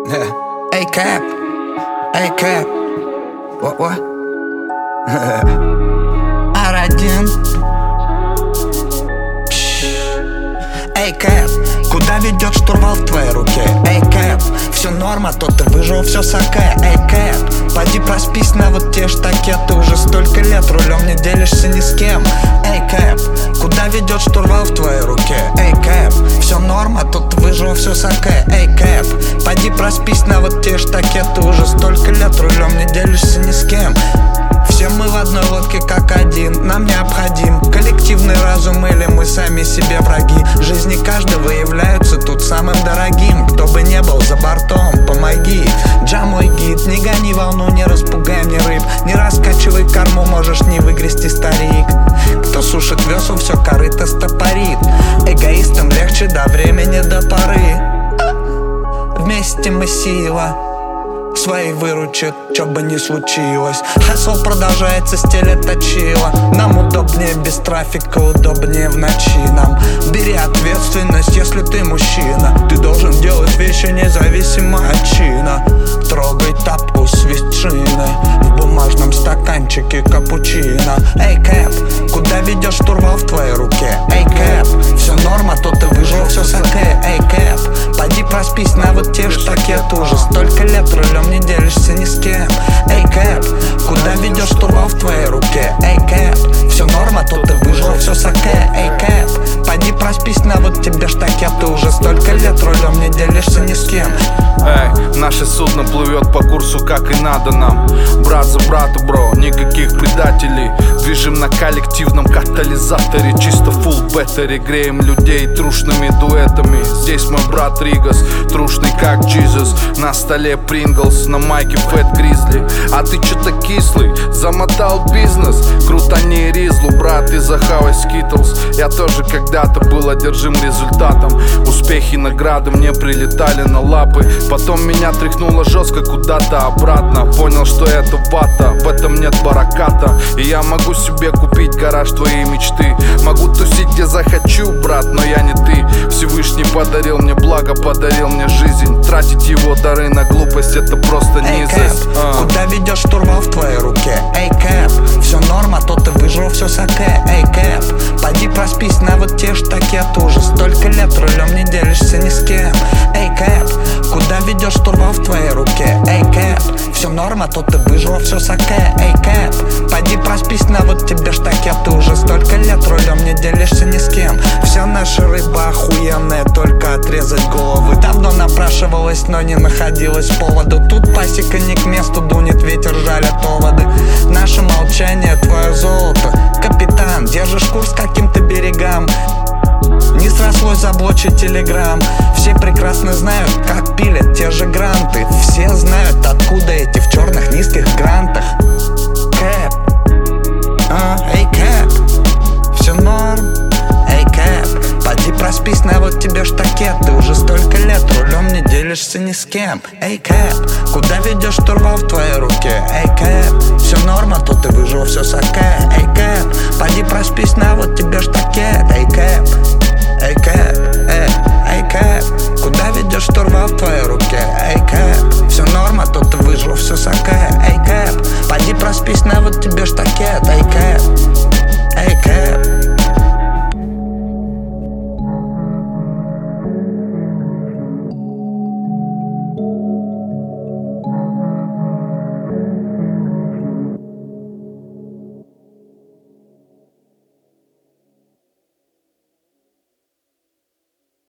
Эй, Кэп, эй, Кэп, what? R1. Эй, Кэп, куда ведет штурвал в твоей руке? Эй, Кэп, все норма, то ты выжил, все саке. Эй, Кэп, пойди проспись на вот те штаке. Ты уже столько лет рулем не делишься ни с кем. Эй, Кэп, куда ведет штурвал в твоей руке? Эй, Кэп, все норма, то ты выжил, все саке. Эй, Кэп, пойди проспись на вот те штаке. Ты уже столько лет рулем не делишься ни с кем. Все мы в одной лодке как один. Нам необходим коллективный разум, или мы сами себе враги. Жизни каждого являются тут самым дорогим. Кто бы не был за бортом, помоги. Джа мой гид, не гони волну, не распугай мне рыб. Не раскачивай корму, можешь не выгрести, старик. Кто сушит весла, все корыто стопорит. Эгоистам легче до времени, до поры. Вместе мы сила, свои выручит, чё бы ни случилось. Хасл продолжается, стелет точила. Нам удобнее без трафика, удобнее в ночи нам. Бери ответственность, если ты мужчина. Ты должен делать вещи независимо от чина. Трогай тапку с ветчиной в бумажном стаканчике капучино. Эй, Кэп, куда ведешь штурвал в твоей руке? Эй, Кэп, все норма, то ты выжил, все саке. Эй, Кэп, пойди проспись на вот те штаке. Ты уже столько лет рулем не делишься ни с кем. Эй, Кэп, куда ведешь штурвал в твоей руке? Эй, Кэп, все норма, то ты выжил, все саке. Эй, Кэп, пойди проспись на вот тебе штаке. Ты уже столько лет рулем не делишься ни с кем. Эй, наше судно плывет по курсу, как и надо нам. Брат за брата, бро, никаких предателей. Движем на коллективном катализаторе, чисто full battery. Греем людей трушными дуэтами. Здесь мой брат Ригас, трушный как Джизус. На столе Принглс, на майке Фэт Гризли. А ты чё-то кислый, замотал бизнес. Крутани Ризлу, брат, и захавай Скитлс. Я тоже когда-то был одержим результатом. Успехи, награды мне прилетали на лапы. Потом меня тряхнуло жестко куда-то обратно. Понял, что это вата, в этом нет бараката. И я могу себе купить гараж твоей мечты. Могу тусить где захочу, брат, но я не ты. Всевышний подарил мне благо, подарил мне жизнь. Тратить его дары на глупость — это просто низость. Куда ведешь штурвал в твоей руке? Эй, Кэп, все норма, то ты выжил, все саке. Эй, Кэп, пойди проспись на вот те штаке. Ты уже столько лет рулем не делишься ни с кем. Эй, Кэп, куда ведешь штурвал в твоей руке? Эй, Кэп, все норма, то ты выжил, все саке. Эй, Кэп, пойди проспись на вот тебе штаке. Ты уже столько лет рулем не делишься ни с кем. Вся наша рыба охуенная, только отрезать головы. Давно напрашивалась, но не находилось повода. Тут пасека не к месту, дунет ветер, жалят поводы. Наше молчание — твое золото. Капитан, держишь курс каким-то берегам. Не срослось заблочить телеграм. Все прекрасно знают, как пилят те же гранты. Все знают, откуда эти в черных низких грантах. Кэп, эй, Кэп, все норм. Эй, Кэп, пойди проспись на вот тебе штаке. Ты уже столько лет рулем не делишься ни с кем. Эй, Кэп, куда ведешь штурвал в твоей руке? Эй, Кэп, все норма, то ты выжил, все саке. Эй, Кэп, пойди проспись на вот тебе штаке. Эй, Кэп, эй, Кэп, эй, Кэп, куда ведешь штурвал в твоей руке?